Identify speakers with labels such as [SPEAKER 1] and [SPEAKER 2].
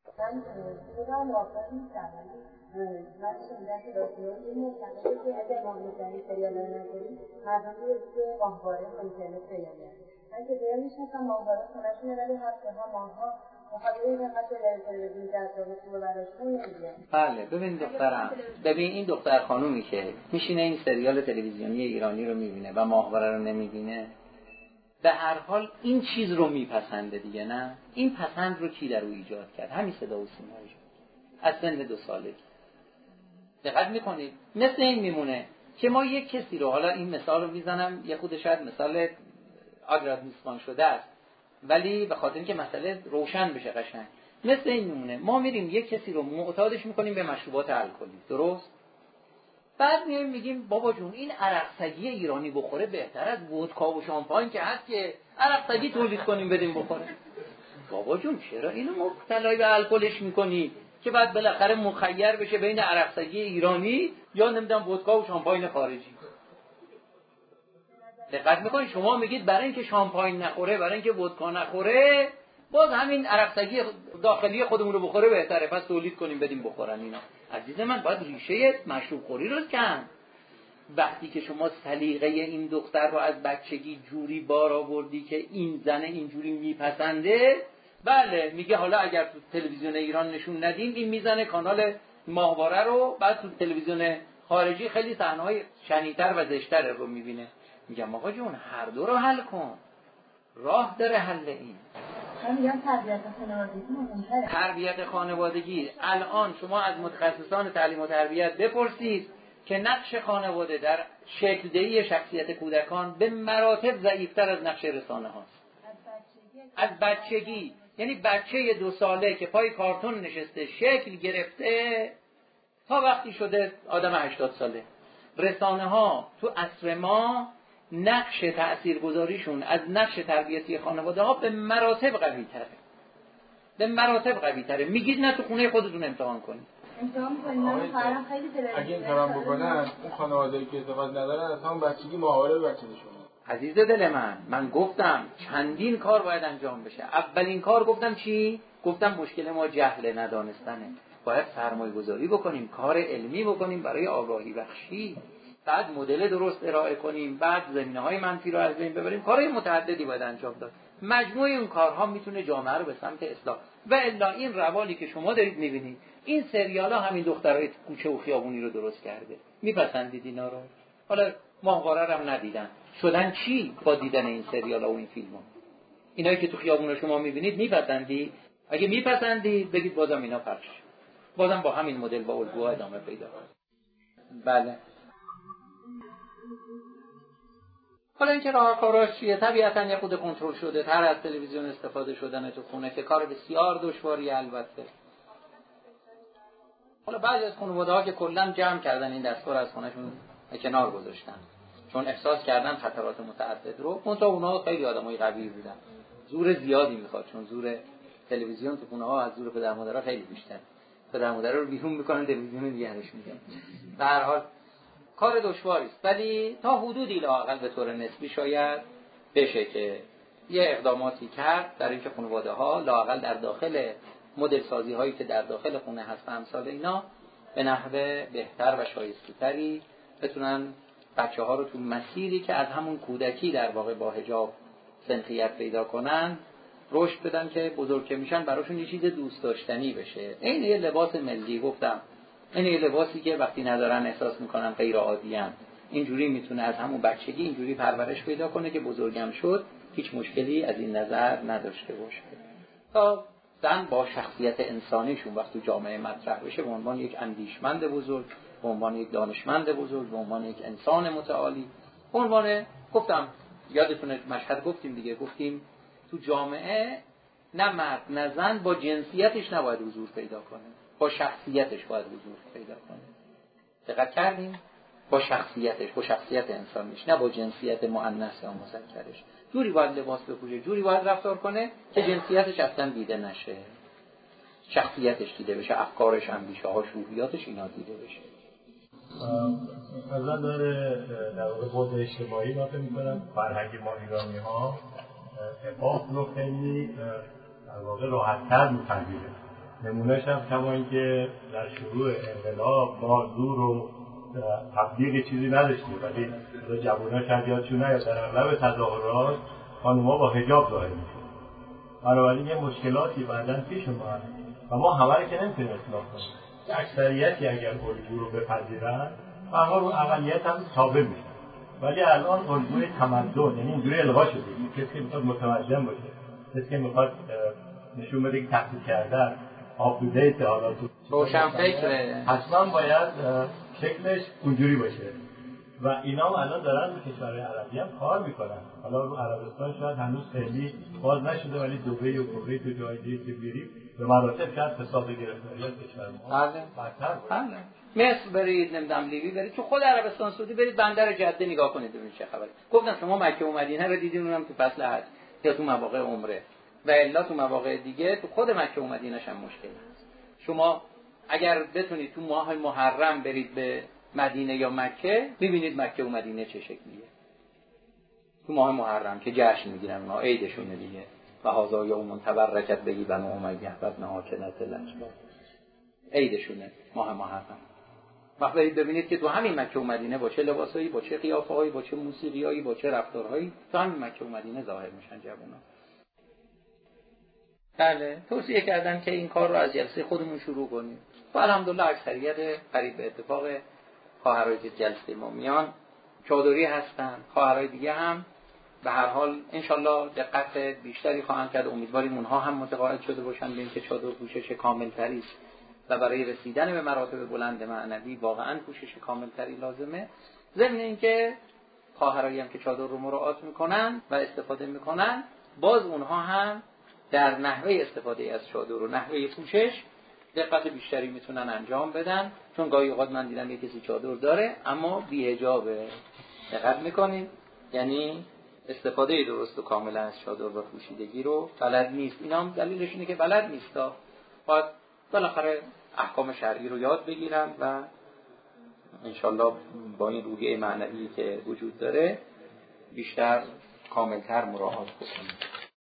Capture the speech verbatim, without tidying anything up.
[SPEAKER 1] من خودم واقعا نیستم ولی من شنیدم که داستان این معتقده که اگر ما میزنی سریال رو نکنیم مردم رو به ماهواره و اینترنت پیدا می‌کنن. من که دیگه میشناسم ماهواره خونه‌شونه ولی هفته ها ماه‌ها مخاطب این قنات تلویزیون جذاب خوبه براشون نمی‌گیره.
[SPEAKER 2] بله ببین دخترم، ببین این دختر خانومی که میشینه این سریال تلویزیونی ایرانی رو میبینه و ماهواره رو نمیبینه، به هر حال این چیز رو میپسنده دیگه. نه این پسند رو کی در او ایجاد کرد؟ همین صدا و سیما ایجاد از سن دو سالگی. دقت میکنید مثل این میمونه که ما یک کسی رو، حالا این مثال رو میزنم یه خود شاید مثال آگراد نیستمان شده است ولی به خاطر اینکه مسئله روشن بشه قشنگ، مثل این میمونه ما میریم یک کسی رو معتادش میکنیم به مشروبات الکلی، درست؟ بعد میایم میگیم بابا جون این عرقسگی ایرانی بخوره بهتر از ودکا و شامپاین که هست که عرقسگی تولید کنیم بدیم بخوره. بابا جون چرا اینو مبتلای به الکلش میکنی که بعد بالاخره مخیر بشه بین عرقسگی ایرانی یا نمیدونم ودکا و شامپاین خارجی؟ دقت میکنید شما میگید برای اینکه شامپاین نخوره، برای اینکه ودکا نخوره، باز همین عرقسگی داخلی خودمون رو بخوره بهتره، پس تولید کنیم بدیم بخورن اینا. عزیز من باید ریشه مشروب خوری رو کن. وقتی که شما سلیقه این دختر رو از بچگی جوری بار آوردی که این زن اینجوری میپسنده، بله میگه حالا اگر تو تلویزیون ایران نشون ندیم این میزنه کانال ماهواره رو، بعد تو تلویزیون خارجی خیلی صحنه‌های شنی‌تر و زشت‌تر رو میبینه. میگم آقا جون هر دو رو حل کن، راه داره حل این.
[SPEAKER 1] میگم تربیت خانوادگی مهمه.
[SPEAKER 2] تربیت خانوادگی الان شما از متخصصان تعلیم و تربیت بپرسید که نقش خانواده در شکل دهی شخصیت کودکان به مراتب ضعیف‌تر از نقش رسانه هاست. از بچگی، یعنی بچه دو ساله که پای کارتون نشسته شکل گرفته تا وقتی شده آدم هشتاد ساله. رسانه ها تو عصر ما نقش تأثیرگذاریشون از نقش تربیتی خانواده ها به مراتب قوی تره، به مراتب قوی تره. میگید نه تو خونه خودتون امتحان کنید.
[SPEAKER 1] امتحان کنید. من خواهرم خیلی تلویزیون
[SPEAKER 3] اگه امتحان بکنن اون خانواده‌ای که ازدواج ندارن از هم بچگی ماهواره بچه‌شون.
[SPEAKER 2] عزیز دل من، من گفتم چندین کار باید انجام بشه. اولین کار گفتم چی؟ گفتم مشکل ما جهل ندانستنه. باید سرمایه گذاری بکنیم، کار علمی بکنیم برای آگاهی بخشی، بعد مدل درست ارائه کنیم، بعد زمینه‌های منفی رو از بین ببریم. کارهای متعددی باید انجام داد. مجموعه اون کارها میتونه جامعه رو به سمت اصلاح. و الا این روالی که شما دارید میبینید، این سریالا همین دخترای کوچه و خیابونی رو درست کرده. میپسندید اینا رو؟ حالا ماهواره رو هم ندیدن، شدن چی با دیدن این سریالا و این فیلم‌ها؟ اینایی که تو خیابون شما میبینید میپسندید؟ اگه میپسندید بگید بازم اینا پخش، بازم با همین مدل با الگوها ادامه پیدا کنه. بله. حالا اینکه راهکاراش چیه؟ طبیعتاً یه خود کنترل شده تر از تلویزیون استفاده شدن تو خونه که کار بسیار دشواری البته. حالا بعضی از خانواده‌ها که کلاً جمع کردن این دستگاه از خونه‌شون کنار گذاشتن چون احساس کردن خطرات متعدد رو. منتها اونها خیلی آدمای قوی بودن، زور زیادی میخواد، چون زور تلویزیون تو خونه‌ها از زور پدر مادرها خیلی بیشتر. پدر مادر رو بیرون میکنن، تلویزیون نگهش میدن. به هر حال کار دشواری است، ولی تا حدودی لااقل به طور نسبی شاید بشه که یه اقداماتی کرد در اینکه خانواده‌ها لااقل در داخل مدل سازی هایی که در داخل خونه هست امثال اینا به نحوه بهتر و شایسته‌تری بتونن بچه‌ها رو تو مسیری که از همون کودکی در واقع با حجاب سنخیت پیدا کنن رشد بدن که بزرگ که میشن براشون یه چیز دوست داشتنی بشه. این یه لباس ملی گفتم، این یه لباسی که وقتی ندارن احساس میکنن غیر عادی ان. اینجوری میتونه از همون بچگی اینجوری پرورش پیدا کنه که بزرگم شد هیچ مشکلی از این نظر نداشته باشه. تا زن با شخصیت انسانیشون وقتی جامعه مطرح بشه به عنوان یک اندیشمند بزرگ، به عنوان یک دانشمند بزرگ، به عنوان یک انسان متعالی، به عنوان گفتم یادتونه مشهد گفتیم دیگه، گفتیم تو جامعه نه مرد نه زن با جنسیتش نباید حضور پیدا کنه، با شخصیتش باید حضور پیدا کنه. دقت کردیم؟ با شخصیتش، با شخصیت انسانیش، نه با جنسیت مؤنث یا مذکرش. جوری باید لباس بپوشه، جوری باید رفتار کنه که جنسیتش اصلا دیده نشه، شخصیتش دیده بشه، افکارش، اندیشه‌هاش، روحیاتش اینا دیده بشه.
[SPEAKER 4] مثلا داره در واقع بود اجتماعی ما فکر می‌کنم فرهنگ ما ایرانی‌ها افاق رو خیلی در واقع راحت‌تر می‌پذیره. نمونهش هم کما اینکه در شروع انقلاب ما زور و تبلیغ چیزی نداشتیم، ولی جوونا شاید یادشون نیاد در اغلب تظاهرات خانوما با حجاب ظاهر میشن. بنابراین یه مشکلاتی بعداً پیش اومد و ما همه رو که نمیتونیم اصلاح کنیم. اکثریتی اگر الگو رو بپذیرن اما رو اقلیت هم تابع میشن. ولی الان الگوی تمدن، یعنی اینجوری الغا شده، کسی که میخواد متمدن باشه، کسی که میخواد نشون بده که تحقیق کردن آفودیت حالا تو
[SPEAKER 2] روشن فکره،
[SPEAKER 4] حتما باید شکلش اونجوری باشه و اینا هم الان دارن تو کشورهای عربی هم کار میکنن. حالا رو عربستان شاید هنوز خیلی باز نشده، ولی دبی و کویت و جای دیگه که بریم به مراتب شاید فساد گرفتاری از کشور ما بدتر باشه.
[SPEAKER 2] مصر برید، نمیدونم لیبی برید، تو خود عربستان سعودی برید بندر جده نگاه کنید ببینید چه خبره. گفتم شما مکه و مدینه رو دیدین، اونم تو فصل حج یا تو مواقع عمره و الا تو مواقع دیگه تو خود مکه و مدینه‌ش هم مشکل هست. شما اگر بتونید تو ماه محرم برید به مدینه یا مکه، ببینید مکه و مدینه چه شکلیه. تو ماه محرم که جشن میگیرن، اونها عیدشونه دیگه. و هازا یوم تبرکت بهی بنو امیه ابن حاکنت الاشبار، عیدشونه ماه محرم. وقتی برید ببینید که تو همین مکه و مدینه با چه لباسایی، با چه قیافه‌هایی، با چه موسیقیایی، با چه رفتارهایی تو همین مکه و مدینه ظاهر میشن جوونا. بله، توصیه کردن که این کار رو از جلسه خودمون شروع کنیم. و الحمدلله اکثریت قریب به اتفاق خواهرای که جلسه ما میان چادری هستن. خواهرای دیگه هم به هر حال انشالله دقت بیشتری خواهند کرد. امیدواریم اونها هم متقاعد شده باشن به اینکه چادر پوشش کاملتری است و برای رسیدن به مراتب بلند معنوی واقعا پوشش کاملتری لازمه. ضمن اینکه خواهرایی هم که چادر رو مراعات میکنن و استفاده میکنن، باز اونها هم در نحوه استفاده از چادر و نحوه پوشش دقت بیشتری میتونن انجام بدن. چون گاهی اوقات من دیدم یه کسی چادر داره اما بی حجابه. دقت میکنین؟ یعنی استفاده درست و کاملا از چادر و پوشیدگی رو بلد نیست. اینا هم دلیلش اینه که بلد نیستا. باید بالاخره احکام شرعی رو یاد بگیرن و انشالله با این روحیه معنوی که وجود داره بیشتر کاملتر مراعات بکنن.